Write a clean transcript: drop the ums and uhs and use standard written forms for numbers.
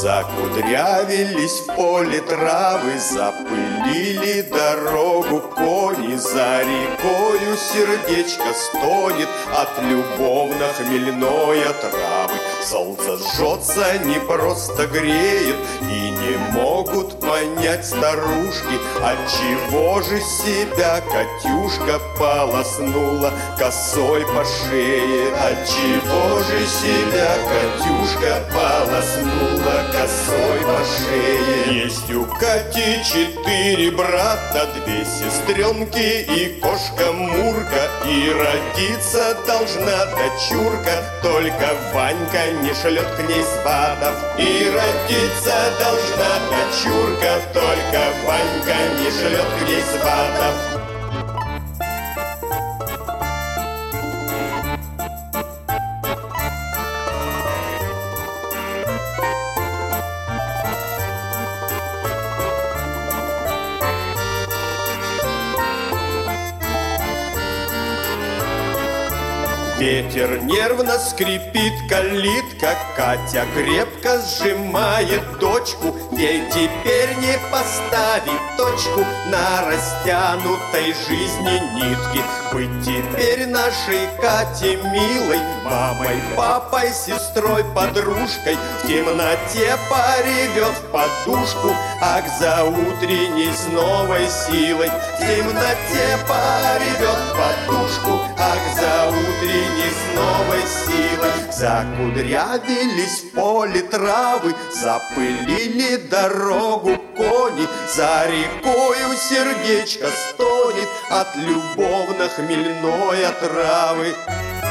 Закудрявились в поле травы, запылили дорогу кони. За рекою сердечко стонет от любовно-хмельной отравы. Солнце жжется, не просто греет, и не могут понять старушки, отчего же себя Катюшка полоснула косой по шее. Отчего же себя Катюшка полоснула косой по шее. Есть у Кати 4 брата, 2 сестренки и кошка Мурка, и родиться должна дочурка, только Ванька не шлет к ней сватов. И родиться должна дочурка, только Ванька не шлет к ней сватов. Ветер нервно скрипит калитка, Катя крепко сжимает дочку. Ей теперь не поставить точку на растянутой жизни нитки. Быть теперь нашей Кате милой мамой, папой, сестрой, подружкой. В темноте поревет в подушку, ах, за утренней с новой силой. В темноте поревет в подушку, ах, за утренней с новой силой. Закудрявились в поле травы, запылили дорогу кони. За рекою сердечко стонет от любовно-хмельной отравы.